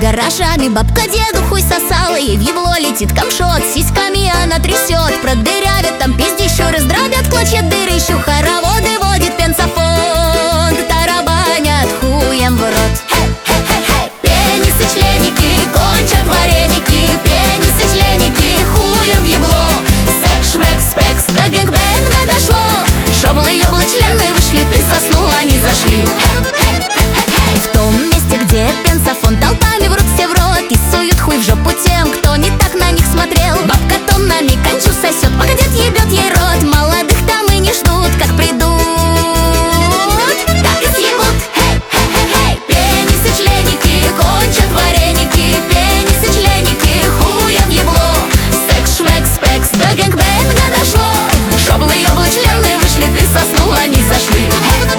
гаражами бабка деду хуй сосала, ей в ебло летит камшот, сиськами она трясет, продырявит там пиздищу, раздробят клочья дыры, еще хороводы водит пенсофон, тарабанят хуем в рот. Пенисы членики кончат вареники, пенисы членики хуем в ебло. Секс, шмекс, спекс, до гэнгбэнга дошло, шоблы-ёблы члены вышли, ты соснул, они зашли. В том месте, где пенсофон, толпами врут все в рот и суют хуй в жопу тем, кто не так на них смотрел. Бабка тоннами кончу сосет, погодет, ебет ей рот. Молодых там и не ждут, как придут, так и съебут. Пенисы членики кончат вареники, пенисы членики хуем в ебло. Секс, шмекс, спекс, до гэнгбэнга дошло, шоблы-ёблы члены вышли, ты соснул, они зашли.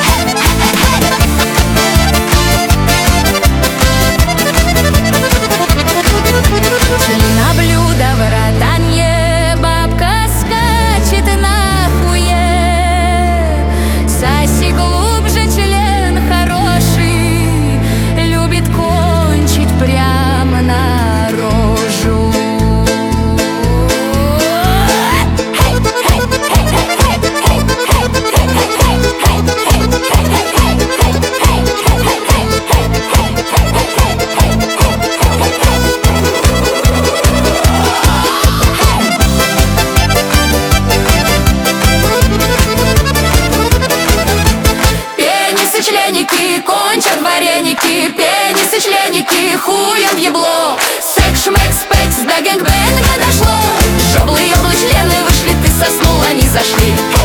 Членики кончат вареники, пенисы членики хуем в ебло. Секс, шмекс, спекс, до гэнгбэнга дошло, шоблы-ёблы члены вышли, ты соснул, они зашли.